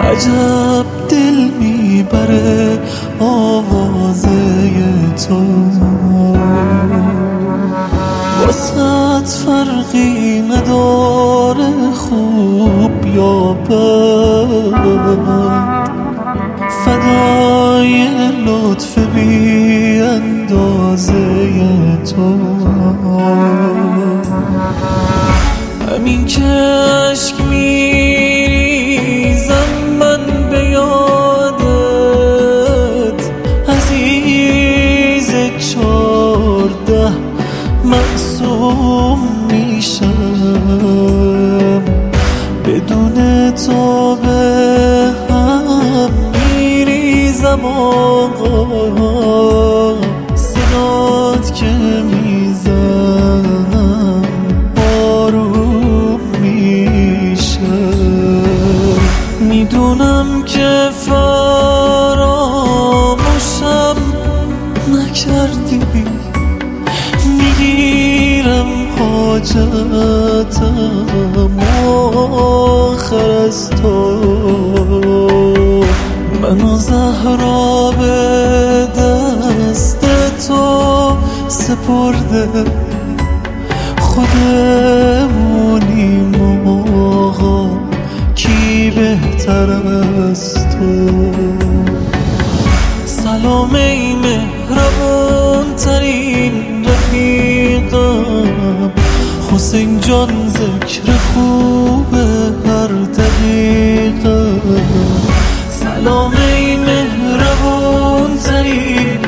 عجب دل میبره آوازه تو، واسط فرقی نداره خوب یا بد، فدای لطف بی اندازه تو. همین که عشق میریزم من به یادت، عزیز 14 معصوم میشم، بدون تو به هم میریزم آقا، صدات که میزنم آروم میشه. میدونم که فراموشم نکردی، میگیرم حاجتم آخر از تو. منو زهرا به دست تو سپرده، خودمونیم آقا کی بهتر از تو. سلام ای مهربون ترین رفیقم، حسین جان ذکر خوب هر دقیقه. سلام ای مهربون ترین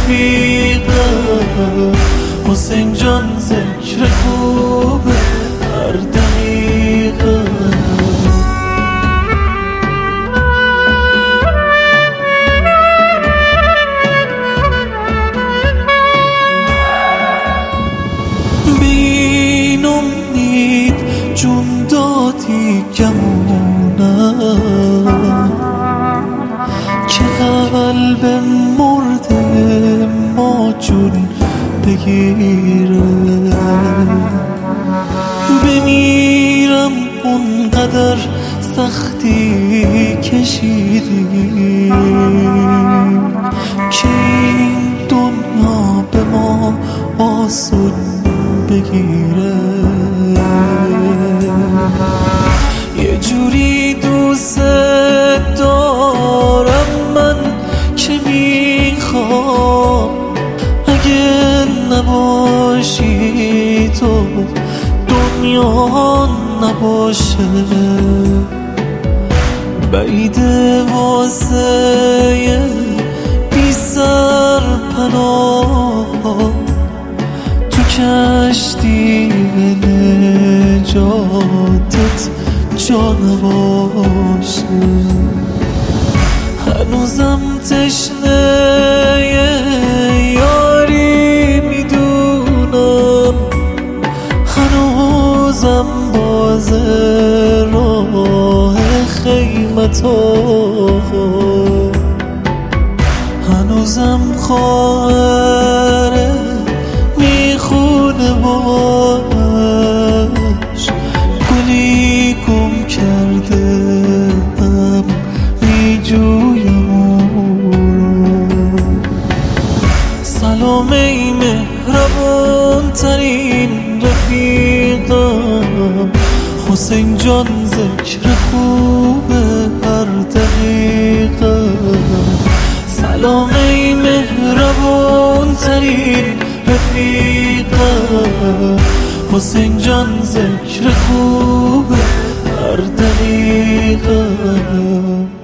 رفیقم، حسین جان ذکر خوب هر دقیقه. بین امید جون دادی گمونم، که قلب مرده ما جون بگیره. بمیرم اونقدر سختی کشیدیم، که این دنیا به ما آسون بگیره. یه جوری دوست دارم من که میخوام اگه نباشی تو دنیا نباشه. بعیده واسه بی سر پناه تو کشتی نجاتت جا نباشه. هنوزم تشنه یاری میدونم، هنوزم باز راه خیمتا، هنوزم خواهره میخونه باش، گلی گم کرده هم میجویم اون. سلام ای مهربون ترین رفیقم، حسین جان ذکر خوب هر دقیقه. سلام ای مهربون ترین رفیقم، حسین جان ذکر خوب هر دقیقه.